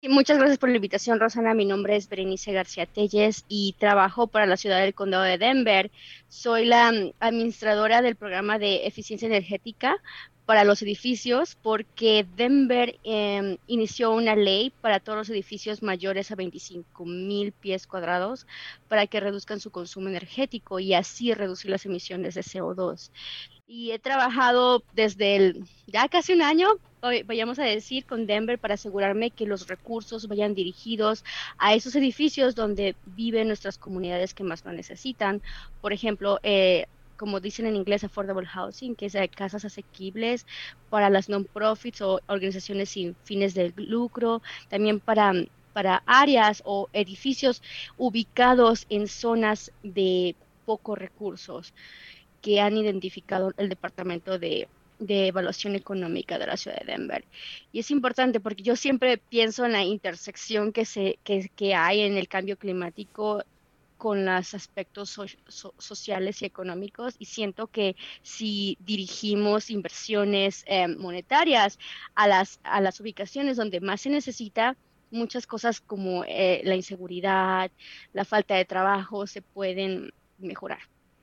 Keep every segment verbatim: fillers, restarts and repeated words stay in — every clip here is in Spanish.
Y muchas gracias por la invitación, Rosana. Mi nombre es Berenice García Telles y trabajo para la ciudad del Condado de Denver. Soy la mm, administradora del programa de eficiencia energética para los edificios porque Denver em, inició una ley para todos los edificios mayores a veinticinco mil pies cuadrados para que reduzcan su consumo energético y así reducir las emisiones de C O dos. Y he trabajado desde el, ya casi un año, hoy vayamos a decir, con Denver para asegurarme que los recursos vayan dirigidos a esos edificios donde viven nuestras comunidades que más lo necesitan. Por ejemplo, eh, como dicen en inglés, affordable housing, que es de casas asequibles para las non-profits o organizaciones sin fines de lucro, también para, para áreas o edificios ubicados en zonas de pocos recursos que han identificado el Departamento de, de Evaluación Económica de la ciudad de Denver. Y es importante porque yo siempre pienso en la intersección que, se, que, que hay en el cambio climático con los aspectos so- so- sociales y económicos y siento que si dirigimos inversiones eh, monetarias a las, a las ubicaciones donde más se necesita, muchas cosas como eh, la inseguridad, la falta de trabajo se pueden mejorar.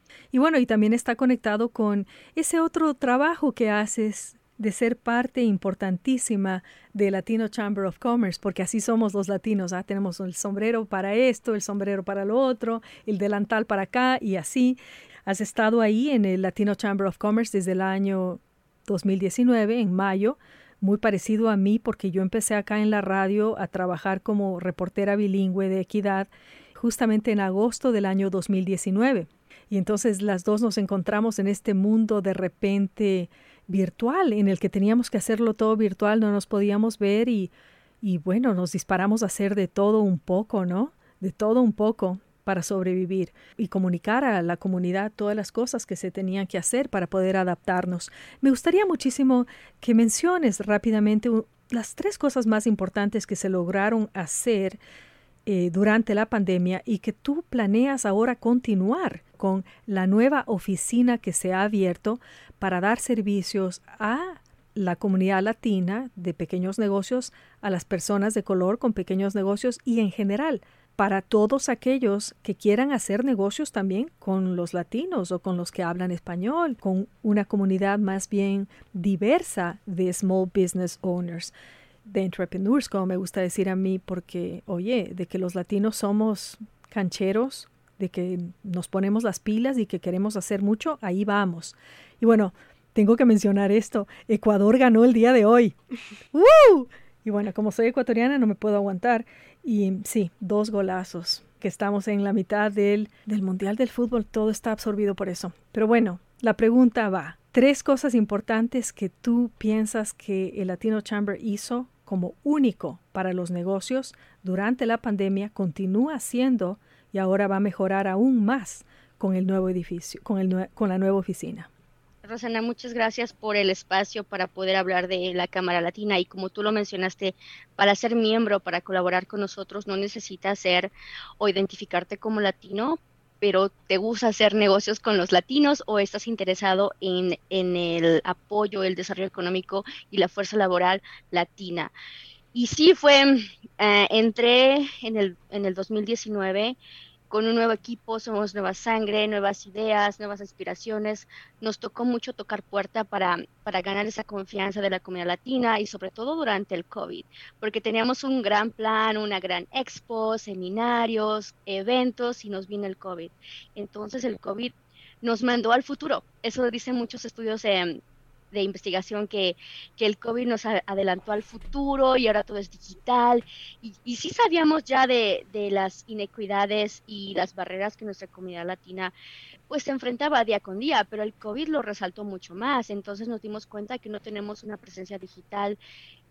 Y bueno, y también está conectado con ese otro trabajo que haces de ser parte importantísima de Latino Chamber of Commerce, porque así somos los latinos, ¿ah? Tenemos el sombrero para esto, el sombrero para lo otro, el delantal para acá y así. Has estado ahí en el Latino Chamber of Commerce desde el año dos mil diecinueve, en mayo, muy parecido a mí porque yo empecé acá en la radio a trabajar como reportera bilingüe de equidad justamente en agosto del año dos mil diecinueve. Y entonces las dos nos encontramos en este mundo de repente virtual, en el que teníamos que hacerlo todo virtual, no nos podíamos ver y, y bueno, nos disparamos a hacer de todo un poco, ¿no? De todo un poco para sobrevivir y comunicar a la comunidad todas las cosas que se tenían que hacer para poder adaptarnos. Me gustaría muchísimo que menciones rápidamente uh, las tres cosas más importantes que se lograron hacer eh, durante la pandemia y que tú planeas ahora continuar con la nueva oficina que se ha abierto para dar servicios a la comunidad latina de pequeños negocios, a las personas de color con pequeños negocios y en general para todos aquellos que quieran hacer negocios también con los latinos o con los que hablan español, con una comunidad más bien diversa de small business owners, de entrepreneurs, como me gusta decir a mí, porque, oye, de que los latinos somos cancheros, de que nos ponemos las pilas y que queremos hacer mucho, ahí vamos. Y bueno, tengo que mencionar esto, Ecuador ganó el día de hoy. ¡Woo! Y bueno, como soy ecuatoriana no me puedo aguantar. Y sí, dos golazos, que estamos en la mitad del, del Mundial del Fútbol, todo está absorbido por eso. Pero bueno, la pregunta va, tres cosas importantes que tú piensas que el Latino Chamber hizo como único para los negocios durante la pandemia, continúa haciendo y ahora va a mejorar aún más con el nuevo edificio, con, el nue- con la nueva oficina. Rosana, muchas gracias por el espacio para poder hablar de la Cámara Latina y como tú lo mencionaste, para ser miembro, para colaborar con nosotros, no necesitas ser o identificarte como latino, pero te gusta hacer negocios con los latinos o estás interesado en, en el apoyo, el desarrollo económico y la fuerza laboral latina. Y sí fue, eh, entré en el, en el dos mil diecinueve con un nuevo equipo, somos nueva sangre, nuevas ideas, nuevas aspiraciones. Nos tocó mucho tocar puerta para, para ganar esa confianza de la comunidad latina y sobre todo durante el COVID, porque teníamos un gran plan, una gran expo, seminarios, eventos y nos vino el COVID. Entonces el COVID nos mandó al futuro. Eso dicen muchos estudios eh, de investigación que, que el COVID nos a- adelantó al futuro y ahora todo es digital y, y sí sabíamos ya de, de las inequidades y las barreras que nuestra comunidad latina pues se enfrentaba día con día, pero el COVID lo resaltó mucho más. Entonces nos dimos cuenta que no tenemos una presencia digital,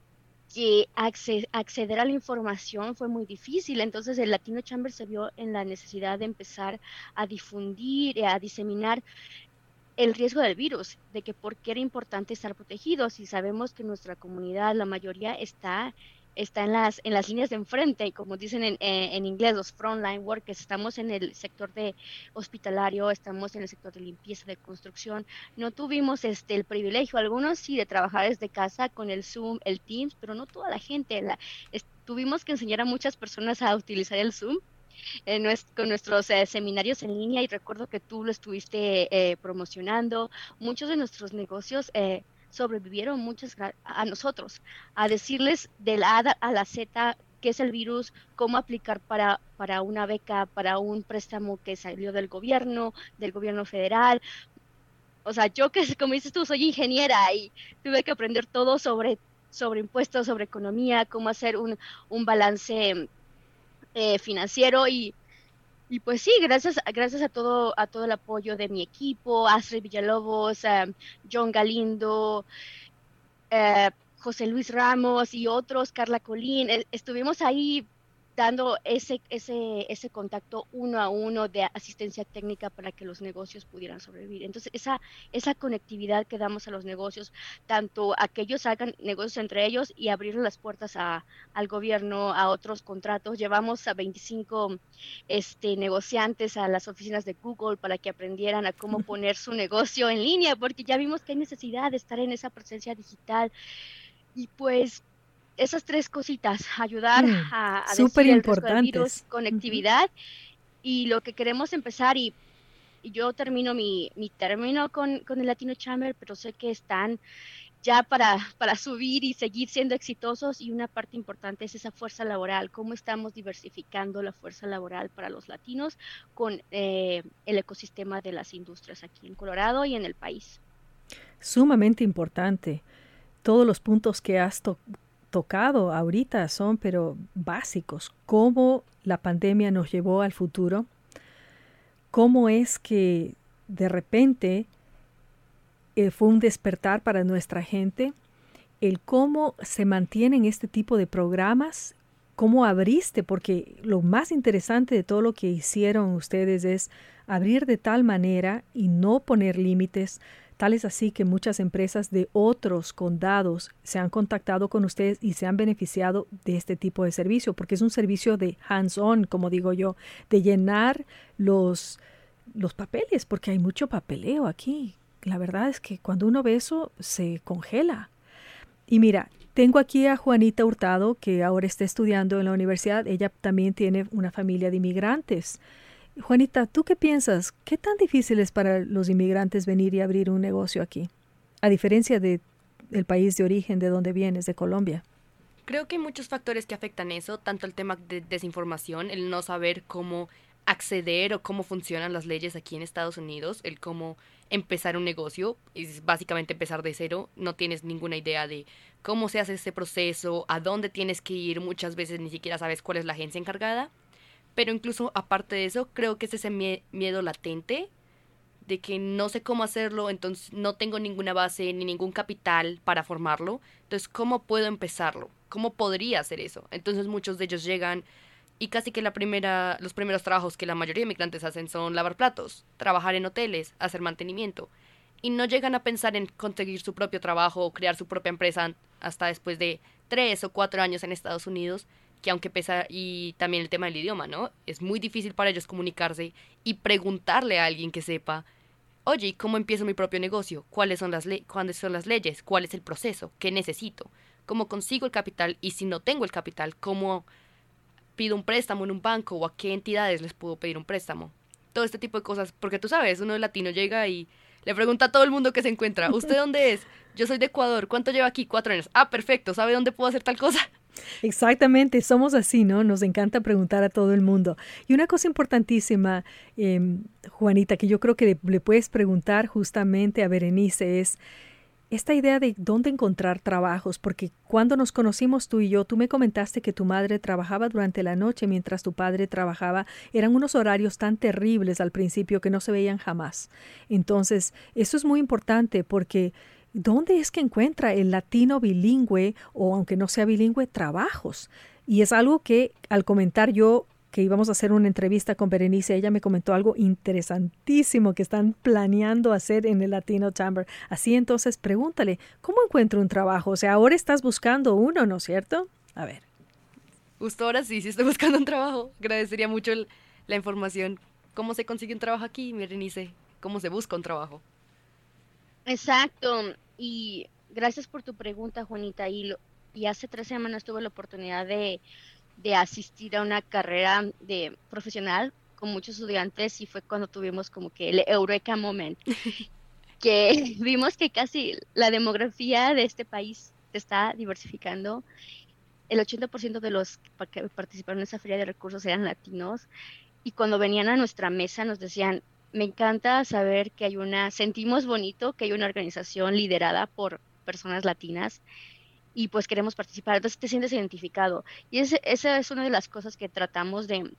que acce- acceder a la información fue muy difícil. Entonces el Latino Chamber se vio en la necesidad de empezar a difundir, a diseminar el riesgo del virus, de que por qué era importante estar protegidos y sabemos que nuestra comunidad, la mayoría está, está en las, en las líneas de enfrente, como dicen en, en, en inglés, los frontline workers, estamos en el sector de hospitalario, estamos en el sector de limpieza, de construcción, no tuvimos este, el privilegio, algunos sí, de trabajar desde casa con el Zoom, el Teams, pero no toda la gente, la, tuvimos que enseñar a muchas personas a utilizar el Zoom en nues- con nuestros eh, seminarios en línea, y recuerdo que tú lo estuviste eh, promocionando. Muchos de nuestros negocios eh, sobrevivieron muchas gra- a nosotros, a decirles de la A a la Z qué es el virus, cómo aplicar para, para una beca, para un préstamo que salió del gobierno, del gobierno federal. O sea, yo que, como dices tú, soy ingeniera y tuve que aprender todo sobre, sobre impuestos, sobre economía, cómo hacer un, un balance eh, financiero. y y pues sí, gracias, gracias a todo, a todo el apoyo de mi equipo, Astrid Villalobos, eh, John Galindo, eh, José Luis Ramos y otros, Carla Colín, eh, estuvimos ahí dando ese, ese, ese contacto uno a uno de asistencia técnica para que los negocios pudieran sobrevivir. Entonces, esa, esa conectividad que damos a los negocios, tanto a que ellos hagan negocios entre ellos y abrir las puertas a, al gobierno, a otros contratos. Llevamos a veinticinco este, negociantes a las oficinas de Google para que aprendieran a cómo poner su negocio en línea, porque ya vimos que hay necesidad de estar en esa presencia digital. Y pues esas tres cositas, ayudar Mm, a, a súper decir el riesgo del virus, importantes. Ujú. conectividad, y lo que queremos empezar. Y, y yo termino mi, mi término con, con el Latino Chamber, pero sé que están ya para, para subir y seguir siendo exitosos, y una parte importante es esa fuerza laboral, cómo estamos diversificando la fuerza laboral para los latinos con eh, el ecosistema de las industrias aquí en Colorado y en el país. Sumamente importante. Todos los puntos que has to- tocado ahorita son, pero básicos. Cómo la pandemia nos llevó al futuro, cómo es que de repente eh, fue un despertar para nuestra gente, el cómo se mantienen este tipo de programas, cómo abriste, porque lo más interesante de todo lo que hicieron ustedes es abrir de tal manera y no poner límites. Tal es así que muchas empresas de otros condados se han contactado con ustedes y se han beneficiado de este tipo de servicio, porque es un servicio de hands-on, como digo yo, de llenar los, los papeles, porque hay mucho papeleo aquí. La verdad es que cuando uno ve eso, se congela. Y mira, tengo aquí a Juanita Hurtado, que ahora está estudiando en la universidad. Ella también tiene una familia de inmigrantes. Juanita, ¿tú qué piensas? ¿Qué tan difícil es para los inmigrantes venir y abrir un negocio aquí? A diferencia de el país de origen de donde vienes, de Colombia. Creo que hay muchos factores que afectan eso, tanto el tema de desinformación, el no saber cómo acceder o cómo funcionan las leyes aquí en Estados Unidos, el cómo empezar un negocio, es básicamente empezar de cero, no tienes ninguna idea de cómo se hace ese proceso, a dónde tienes que ir, muchas veces ni siquiera sabes cuál es la agencia encargada, pero incluso aparte de eso, creo que es ese mie- miedo latente de que no sé cómo hacerlo, entonces no tengo ninguna base ni ningún capital para formarlo, entonces ¿cómo puedo empezarlo? ¿Cómo podría hacer eso? Entonces muchos de ellos llegan y casi que la primera, los primeros trabajos que la mayoría de migrantes hacen son lavar platos, trabajar en hoteles, hacer mantenimiento, y no llegan a pensar en conseguir su propio trabajo o crear su propia empresa hasta después de tres o cuatro años en Estados Unidos, que aunque pesa, y también el tema del idioma, ¿no? Es muy difícil para ellos comunicarse y preguntarle a alguien que sepa, oye, ¿cómo empiezo mi propio negocio? ¿Cuáles son las le- ¿Cuáles son las leyes? ¿Cuál es el proceso? ¿Qué necesito? ¿Cómo consigo el capital? Y si no tengo el capital, ¿cómo pido un préstamo en un banco o a qué entidades les puedo pedir un préstamo? Todo este tipo de cosas, porque tú sabes, uno de latino llega y le pregunta a todo el mundo que se encuentra, ¿usted dónde es? Yo soy de Ecuador, ¿cuánto lleva aquí? Cuatro años. Ah, perfecto, ¿sabe dónde puedo hacer tal cosa? Exactamente, somos así, ¿no? Nos encanta preguntar a todo el mundo. Y una cosa importantísima, eh, Juanita, que yo creo que le, le puedes preguntar justamente a Berenice es esta idea de dónde encontrar trabajos, porque cuando nos conocimos tú y yo, tú me comentaste que tu madre trabajaba durante la noche mientras tu padre trabajaba. Eran unos horarios tan terribles al principio que no se veían jamás. Entonces, eso es muy importante porque ¿dónde es que encuentra el latino bilingüe o aunque no sea bilingüe trabajos? Y es algo que al comentar yo que íbamos a hacer una entrevista con Berenice, ella me comentó algo interesantísimo que están planeando hacer en el Latino Chamber. Así entonces, pregúntale, ¿cómo encuentro un trabajo? O sea, ahora estás buscando uno, ¿no es cierto? A ver. Justo ahora sí, sí estoy buscando un trabajo. Agradecería mucho el- la información. ¿Cómo se consigue un trabajo aquí, Berenice? ¿Cómo se busca un trabajo? Exacto. Y gracias por tu pregunta, Juanita. Y lo, y hace tres semanas tuve la oportunidad de, de asistir a una carrera de profesional con muchos estudiantes y fue cuando tuvimos como que el Eureka Moment, que vimos que casi la demografía de este país se está diversificando. El ochenta por ciento de los que participaron en esa feria de recursos eran latinos y cuando venían a nuestra mesa nos decían, me encanta saber que hay una, sentimos bonito que hay una organización liderada por personas latinas y pues queremos participar, entonces te sientes identificado. Y ese, esa es una de las cosas que tratamos de,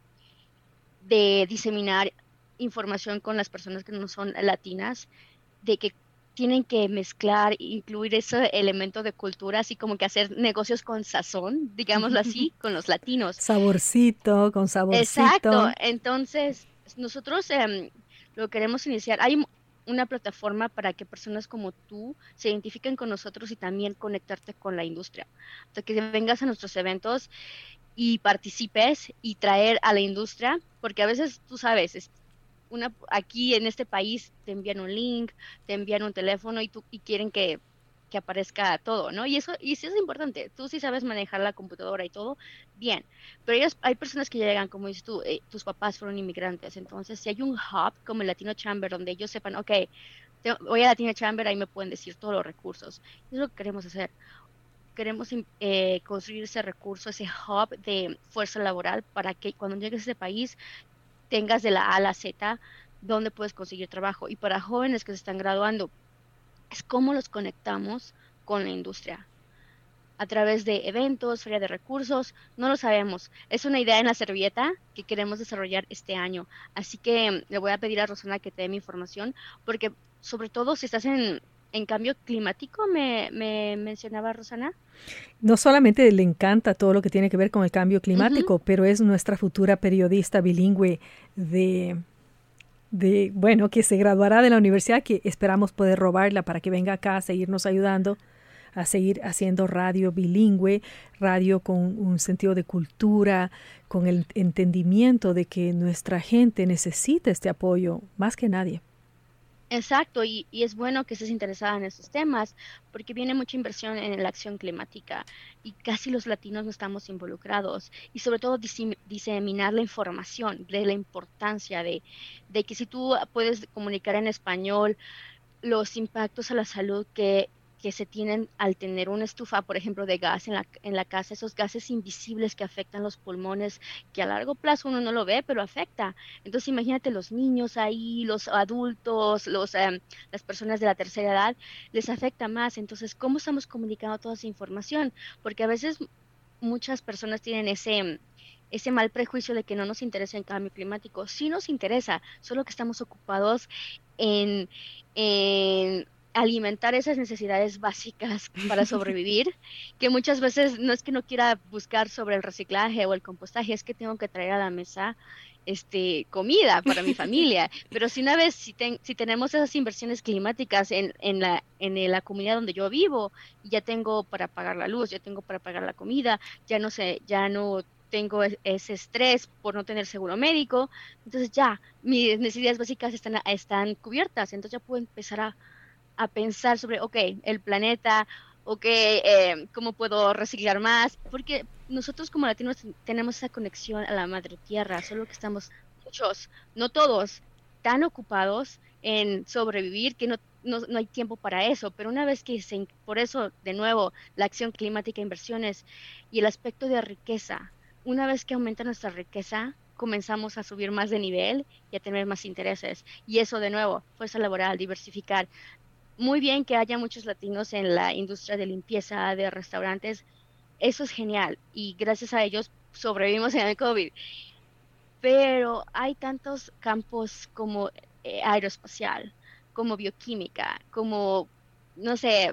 de diseminar información con las personas que no son latinas, de que tienen que mezclar, incluir ese elemento de cultura, así como que hacer negocios con sazón, digámoslo así, con los latinos. Saborcito, con Exacto, saborcito. entonces nosotros em, lo queremos iniciar. Hay una plataforma para que personas como tú se identifiquen con nosotros y también conectarte con la industria. O sea, que vengas a nuestros eventos y participes y traer a la industria, porque a veces tú sabes, es una, aquí en este país te envían un link, te envían un teléfono y, tú, y quieren que, que aparezca todo, ¿no? Y eso, y sí es importante. Tú sí sabes manejar la computadora y todo, bien. Pero ellos, hay personas que llegan, como dices tú, eh, tus papás fueron inmigrantes. Entonces, si hay un hub como el Latino Chamber donde ellos sepan, ok, te- voy a Latino Chamber, ahí me pueden decir todos los recursos. Eso es lo que queremos hacer. Queremos eh, construir ese recurso, ese hub de fuerza laboral para que cuando llegues a ese país tengas de la A a la Z donde puedes conseguir trabajo. Y para jóvenes que se están graduando, es cómo los conectamos con la industria. A través de eventos, feria de recursos, no lo sabemos. Es una idea en la servilleta que queremos desarrollar este año. Así que mm, le voy a pedir a Rosana que te dé mi información, porque sobre todo si estás en, en cambio climático, me, me mencionaba Rosana. No solamente le encanta todo lo que tiene que ver con el cambio Ujú. climático, pero es nuestra futura periodista bilingüe de, de, bueno, que se graduará de la universidad, que esperamos poder robarla para que venga acá a seguirnos ayudando a seguir haciendo radio bilingüe, radio con un sentido de cultura, con el entendimiento de que nuestra gente necesita este apoyo más que nadie. Exacto, y, y es bueno que estés interesada en estos temas, porque viene mucha inversión en la acción climática y casi los latinos no estamos involucrados. Y sobre todo disem- diseminar la información de la importancia de, de que si tú puedes comunicar en español los impactos a la salud que, que se tienen al tener una estufa, por ejemplo, de gas en la, en la casa, esos gases invisibles que afectan los pulmones, que a largo plazo uno no lo ve, pero afecta. Entonces, imagínate los niños ahí, los adultos, los, em, las personas de la tercera edad, les afecta más. Entonces, ¿cómo estamos comunicando toda esa información? Porque a veces muchas personas tienen ese ese mal prejuicio de que no nos interesa el cambio climático. Sí nos interesa, solo que estamos ocupados en, en alimentar esas necesidades básicas para sobrevivir, que muchas veces no es que no quiera buscar sobre el reciclaje o el compostaje, es que tengo que traer a la mesa este comida para mi familia. Pero si una vez si, ten- si tenemos esas inversiones climáticas en, en la en la comunidad donde yo vivo, ya tengo para pagar la luz, ya tengo para pagar la comida, ya no sé, ya no tengo es- ese estrés por no tener seguro médico, entonces ya mis necesidades básicas están, están cubiertas, entonces ya puedo empezar a, a pensar sobre, ok, el planeta, ok, eh, cómo puedo reciclar más, porque nosotros como latinos tenemos esa conexión a la madre tierra, solo que estamos muchos, no todos, tan ocupados en sobrevivir que no, no, no hay tiempo para eso, pero una vez que se, por eso, de nuevo, la acción climática, inversiones y el aspecto de riqueza, una vez que aumenta nuestra riqueza, comenzamos a subir más de nivel y a tener más intereses. Y eso, de nuevo, fuerza laboral, diversificar. Muy bien que haya muchos latinos en la industria de limpieza, de restaurantes. Eso es genial. Y gracias a ellos sobrevivimos en el COVID. Pero hay tantos campos como eh, aeroespacial, como bioquímica, como, no sé,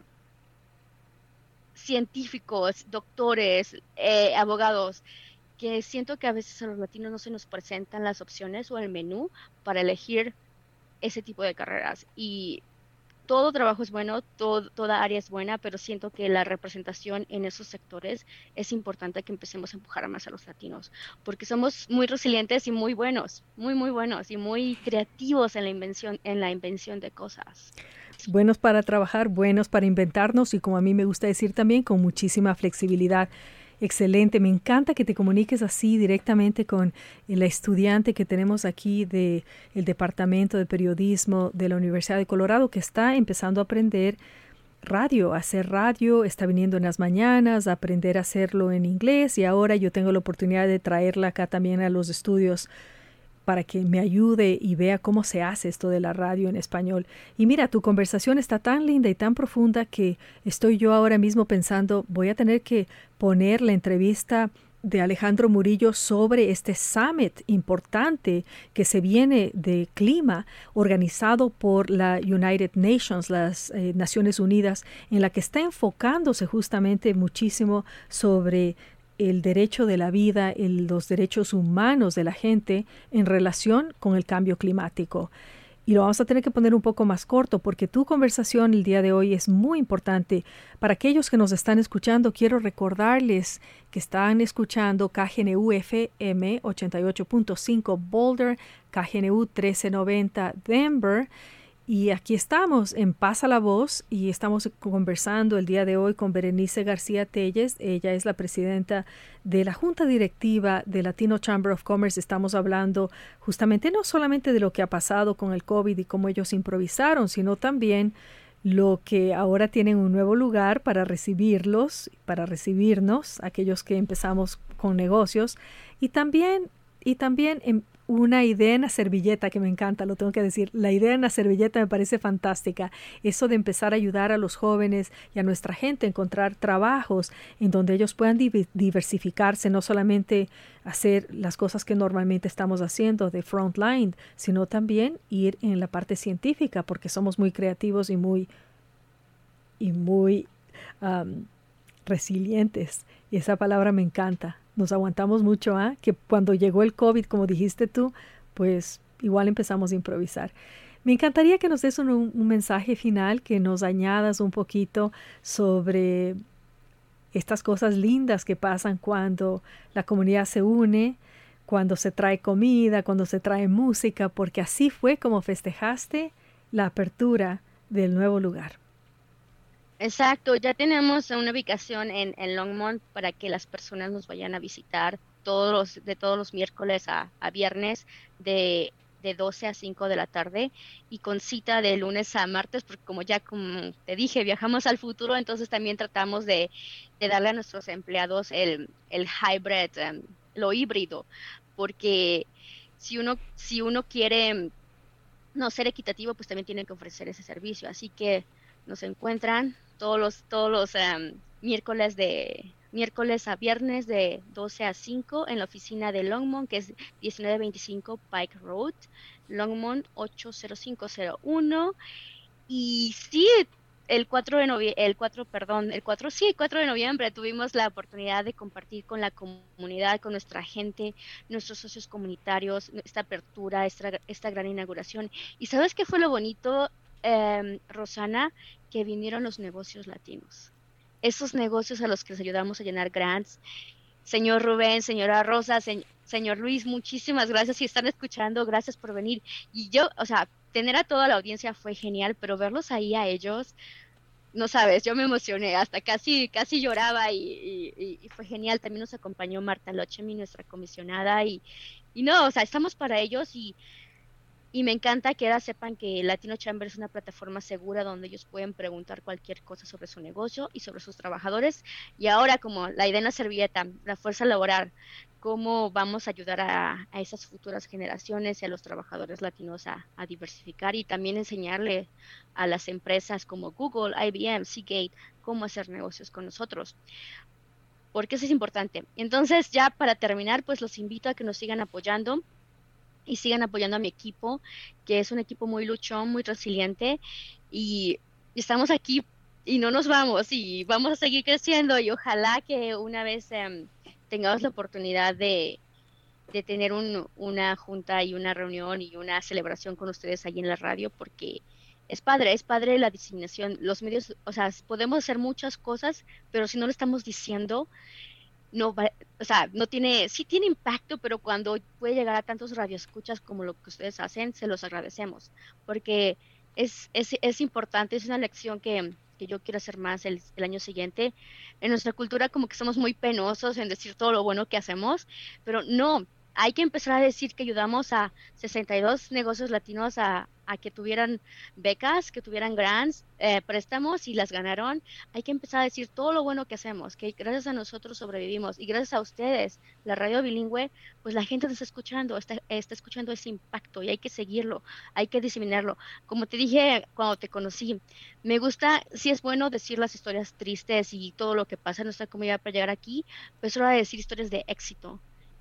científicos, doctores, eh, abogados, que siento que a veces a los latinos no se nos presentan las opciones o el menú para elegir ese tipo de carreras. Y todo trabajo es bueno, todo, toda área es buena, pero siento que la representación en esos sectores es importante que empecemos a empujar más a los latinos, porque somos muy resilientes y muy buenos, muy, muy buenos y muy creativos en la invención, en la invención de cosas. Buenos para trabajar, buenos para inventarnos y, como a mí me gusta decir también, con muchísima flexibilidad. Excelente, me encanta que te comuniques así directamente con la estudiante que tenemos aquí del Departamento de Periodismo de la Universidad de Colorado, que está empezando a aprender radio, a hacer radio, está viniendo en las mañanas a aprender a hacerlo en inglés, y ahora yo tengo la oportunidad de traerla acá también a los estudios para que me ayude y vea cómo se hace esto de la radio en español. Y mira, tu conversación está tan linda y tan profunda que estoy yo ahora mismo pensando, voy a tener que poner la entrevista de Alejandro Murillo sobre este summit importante que se viene de clima, organizado por la United Nations, las eh, Naciones Unidas, en la que está enfocándose justamente muchísimo sobre el derecho de la vida, el, los derechos humanos de la gente en relación con el cambio climático. Y lo vamos a tener que poner un poco más corto porque tu conversación el día de hoy es muy importante. Para aquellos que nos están escuchando, quiero recordarles que están escuchando K G N U F M ochenta y ocho punto cinco Boulder, K G N U trece noventa Denver. Y aquí estamos en Pasa la Voz y estamos conversando el día de hoy con Berenice García Telles. Ella es la presidenta de la Junta Directiva de Latino Chamber of Commerce. Estamos hablando justamente no solamente de lo que ha pasado con el COVID y cómo ellos improvisaron, sino también lo que ahora tienen un nuevo lugar para recibirlos, para recibirnos, aquellos que empezamos con negocios, y también, y también en una idea en la servilleta que me encanta, lo tengo que decir. La idea en la servilleta me parece fantástica. Eso de empezar a ayudar a los jóvenes y a nuestra gente a encontrar trabajos en donde ellos puedan diversificarse, no solamente hacer las cosas que normalmente estamos haciendo de frontline, sino también ir en la parte científica, porque somos muy creativos y muy, y muy um, resilientes. Y esa palabra me encanta. Nos aguantamos mucho, ¿eh? Que cuando llegó el COVID, como dijiste tú, pues igual empezamos a improvisar. Me encantaría que nos des un, un mensaje final, que nos añadas un poquito sobre estas cosas lindas que pasan cuando la comunidad se une, cuando se trae comida, cuando se trae música, porque así fue como festejaste la apertura del nuevo lugar. Exacto, ya tenemos una ubicación en, en Longmont para que las personas nos vayan a visitar todos los, de todos los miércoles a, a viernes de, de doce a cinco de la tarde y con cita de lunes a martes, porque como ya como te dije, viajamos al futuro, entonces también tratamos de, de darle a nuestros empleados el, el hybrid, um, lo híbrido, porque si uno, si uno quiere no ser equitativo, pues también tienen que ofrecer ese servicio, así que nos encuentran todos los todos los um, miércoles de miércoles a viernes de doce a cinco en la oficina de Longmont, que es diecinueve veinticinco Pike Road, Longmont ocho cero cinco cero uno. Y sí, el cuatro de noviembre, el cuatro, perdón, el cuatro, sí, el cuatro de noviembre tuvimos la oportunidad de compartir con la comunidad, con nuestra gente, nuestros socios comunitarios, esta apertura, esta, esta gran inauguración. ¿Y sabes qué fue lo bonito, eh, Rosana? Que vinieron los negocios latinos. Esos negocios a los que les ayudamos a llenar grants. Señor Rubén, señora Rosa, se, señor Luis, muchísimas gracias. Si están escuchando, gracias por venir. Y yo, o sea, tener a toda la audiencia fue genial, pero verlos ahí a ellos, no sabes, yo me emocioné, hasta casi, casi lloraba y, y, y fue genial. También nos acompañó Marta Lochemi, nuestra comisionada, y, y no, o sea, estamos para ellos y Y me encanta que ahora sepan que Latino Chamber es una plataforma segura donde ellos pueden preguntar cualquier cosa sobre su negocio y sobre sus trabajadores. Y ahora, como la idea en la servilleta, la fuerza laboral, cómo vamos a ayudar a, a esas futuras generaciones y a los trabajadores latinos a, a diversificar y también enseñarle a las empresas como Google, I B M, Seagate, cómo hacer negocios con nosotros. Porque eso es importante. Entonces, ya para terminar, pues los invito a que nos sigan apoyando y sigan apoyando a mi equipo, que es un equipo muy luchón, muy resiliente, y estamos aquí y no nos vamos, y vamos a seguir creciendo, y ojalá que una vez um, tengamos la oportunidad de, de tener un, una junta y una reunión y una celebración con ustedes allí en la radio, porque es padre, es padre la diseminación. Los medios, o sea, podemos hacer muchas cosas, pero si no lo estamos diciendo, no va, o sea, no tiene, sí tiene impacto, pero cuando puede llegar a tantos radioescuchas como lo que ustedes hacen, se los agradecemos, porque es, es, es importante, es una lección que, que yo quiero hacer más el, el año siguiente. En nuestra cultura como que somos muy penosos en decir todo lo bueno que hacemos, pero no, hay que empezar a decir que ayudamos a sesenta y dos negocios latinos a, a que tuvieran becas, que tuvieran grants, eh, préstamos y las ganaron. Hay que empezar a decir todo lo bueno que hacemos, que gracias a nosotros sobrevivimos y gracias a ustedes, la radio bilingüe, pues la gente nos está escuchando, está, está escuchando ese impacto y hay que seguirlo, hay que diseminarlo. Como te dije cuando te conocí, me gusta, sí es bueno decir las historias tristes y todo lo que pasa en nuestra comunidad para llegar aquí, pero es hora de decir historias de éxito,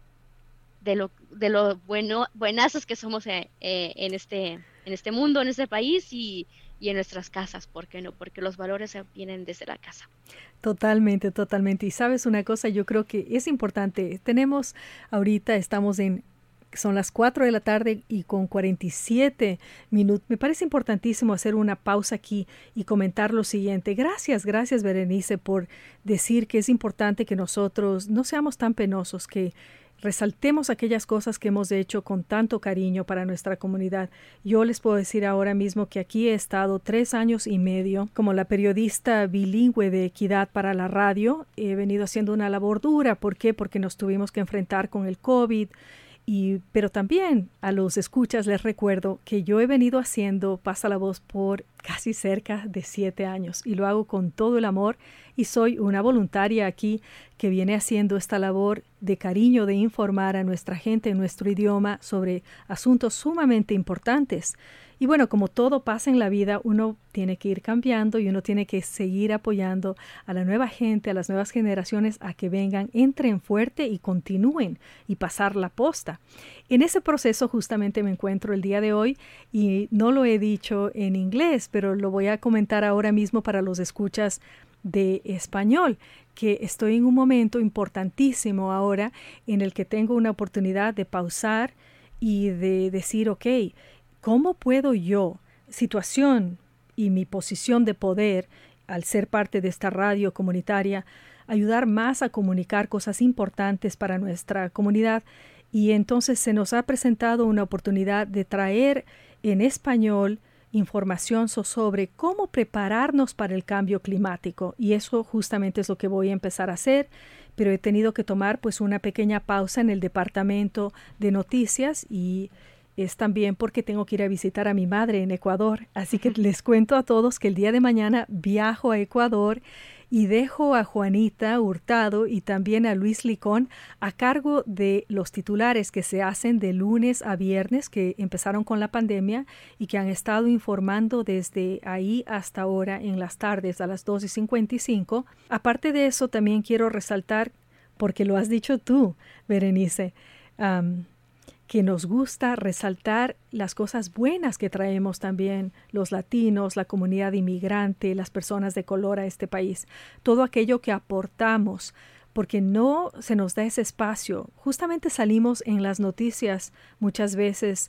de lo, de lo bueno, buenazos que somos eh, eh, en este, en este mundo, en este país y, y en nuestras casas, ¿por qué no? Porque los valores vienen desde la casa. Totalmente, totalmente. Y sabes una cosa, yo creo que es importante. Tenemos ahorita, estamos en, son las cuatro de la tarde y con cuarenta y siete minutos. Me parece importantísimo hacer una pausa aquí y comentar lo siguiente. Gracias, gracias Berenice por decir que es importante que nosotros no seamos tan penosos, que resaltemos aquellas cosas que hemos hecho con tanto cariño para nuestra comunidad. Yo les puedo decir ahora mismo que aquí he estado tres años y medio como la periodista bilingüe de Equidad para la radio. He venido haciendo una labor dura. ¿Por qué? Porque nos tuvimos que enfrentar con el COVID. Y, pero también a los escuchas les recuerdo que yo he venido haciendo Pasa la Voz por casi cerca de siete años y lo hago con todo el amor y soy una voluntaria aquí que viene haciendo esta labor de cariño de informar a nuestra gente en nuestro idioma sobre asuntos sumamente importantes. Y bueno, como todo pasa en la vida, uno tiene que ir cambiando y uno tiene que seguir apoyando a la nueva gente, a las nuevas generaciones a que vengan, entren fuerte y continúen y pasar la posta. En ese proceso justamente me encuentro el día de hoy y no lo he dicho en inglés, pero lo voy a comentar ahora mismo para los escuchas de español, que estoy en un momento importantísimo ahora en el que tengo una oportunidad de pausar y de decir, ok, ¿cómo puedo yo, situación y mi posición de poder, al ser parte de esta radio comunitaria, ayudar más a comunicar cosas importantes para nuestra comunidad? Y entonces se nos ha presentado una oportunidad de traer en español información sobre cómo prepararnos para el cambio climático. Y eso justamente es lo que voy a empezar a hacer, pero he tenido que tomar pues una pequeña pausa en el departamento de noticias y es también porque tengo que ir a visitar a mi madre en Ecuador. Así que les cuento a todos que el día de mañana viajo a Ecuador y dejo a Juanita Hurtado y también a Luis Licón a cargo de los titulares que se hacen de lunes a viernes, que empezaron con la pandemia y que han estado informando desde ahí hasta ahora en las tardes a las dos y cincuenta y cinco. Aparte de eso, también quiero resaltar, porque lo has dicho tú, Berenice, um, que nos gusta resaltar las cosas buenas que traemos también los latinos, la comunidad inmigrante, las personas de color a este país, todo aquello que aportamos, porque no se nos da ese espacio. Justamente salimos en las noticias muchas veces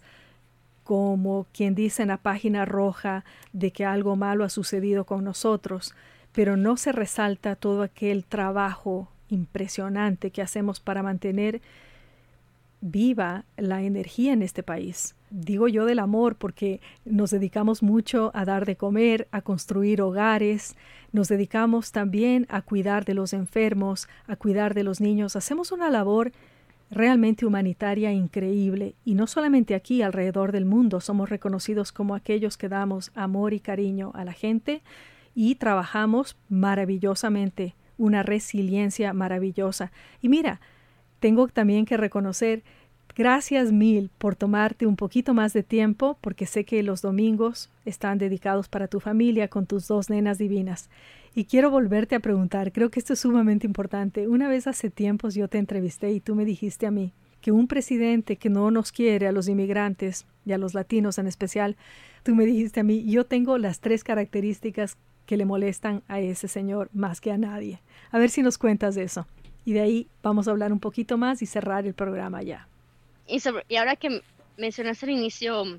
como quien dice en la página roja de que algo malo ha sucedido con nosotros, pero no se resalta todo aquel trabajo impresionante que hacemos para mantener viva la energía en este país. Digo yo del amor porque nos dedicamos mucho a dar de comer, a construir hogares, nos dedicamos también a cuidar de los enfermos, a cuidar de los niños. Hacemos una labor realmente humanitaria increíble y no solamente aquí, alrededor del mundo, somos reconocidos como aquellos que damos amor y cariño a la gente y trabajamos maravillosamente, una resiliencia maravillosa. Y mira, tengo también que reconocer, gracias mil por tomarte un poquito más de tiempo, porque sé que los domingos están dedicados para tu familia con tus dos nenas divinas. Y quiero volverte a preguntar, creo que esto es sumamente importante. Una vez hace tiempos yo te entrevisté y tú me dijiste a mí que un presidente que no nos quiere a los inmigrantes y a los latinos en especial, tú me dijiste a mí, yo tengo las tres características que le molestan a ese señor más que a nadie. A ver si nos cuentas de eso. Y de ahí vamos a hablar un poquito más y cerrar el programa ya. Y, sobre, y ahora que mencionaste al inicio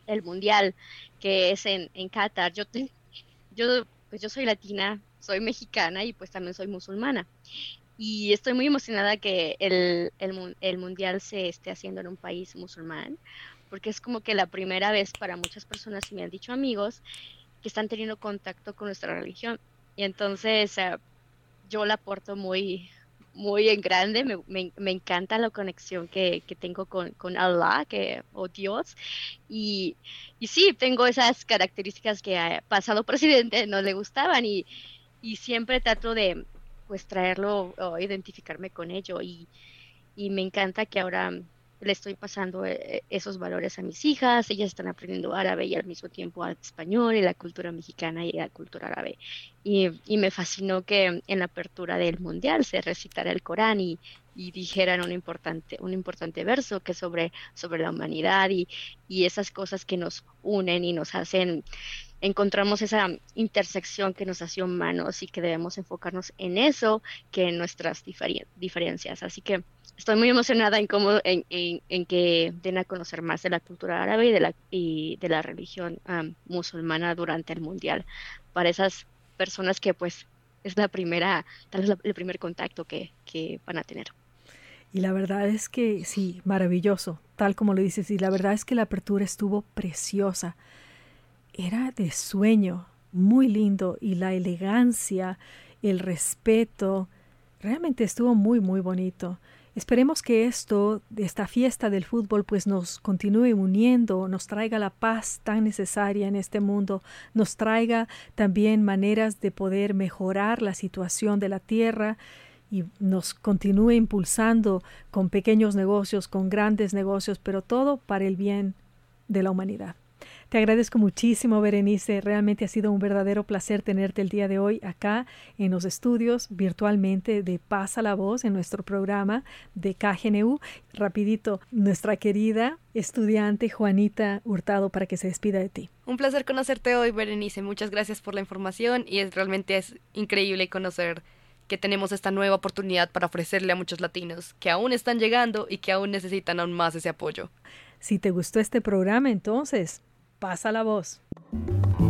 el mundial, que es en, en Qatar. Yo, te, yo, pues yo soy latina, soy mexicana y pues también soy musulmana. Y estoy muy emocionada que el, el, el mundial se esté haciendo en un país musulmán, porque es como que la primera vez para muchas personas, y me han dicho amigos, que están teniendo contacto con nuestra religión. Y entonces uh, yo la porto muy, muy en grande, me, me, me encanta la conexión que, que tengo con, con Allah, que, o Dios, y, y sí, tengo esas características que a pasado presidente no le gustaban, y, y siempre trato de pues traerlo o identificarme con ello, y, y me encanta que ahora le estoy pasando eh, esos valores a mis hijas. Ellas están aprendiendo árabe y al mismo tiempo al español y la cultura mexicana y la cultura árabe. Y, y me fascinó que en la apertura del mundial se recitara el Corán y, y dijeran un importante, un importante verso que sobre, sobre la humanidad y, y esas cosas que nos unen y nos hacen, encontramos esa intersección que nos hace humanos y que debemos enfocarnos en eso que en nuestras diferi- diferencias. Así que estoy muy emocionada en cómo en, en, en que den a conocer más de la cultura árabe y de la y de la religión um, musulmana durante el mundial para esas personas que pues es la primera, tal vez la, el primer contacto que, que van a tener. Y la verdad es que sí, maravilloso, tal como lo dices, y la verdad es que la apertura estuvo preciosa. Era de sueño, muy lindo, y la elegancia, el respeto, realmente estuvo muy, muy bonito. Esperemos que esto, esta fiesta del fútbol, pues nos continúe uniendo, nos traiga la paz tan necesaria en este mundo, nos traiga también maneras de poder mejorar la situación de la tierra y nos continúe impulsando con pequeños negocios, con grandes negocios, pero todo para el bien de la humanidad. Te agradezco muchísimo, Berenice. Realmente ha sido un verdadero placer tenerte el día de hoy acá en los estudios virtualmente de Pasa la Voz en nuestro programa de K G N U. Rapidito, nuestra querida estudiante Juanita Hurtado para que se despida de ti. Un placer conocerte hoy, Berenice. Muchas gracias por la información y es realmente es increíble conocer que tenemos esta nueva oportunidad para ofrecerle a muchos latinos que aún están llegando y que aún necesitan aún más ese apoyo. Si te gustó este programa, entonces pasa la voz.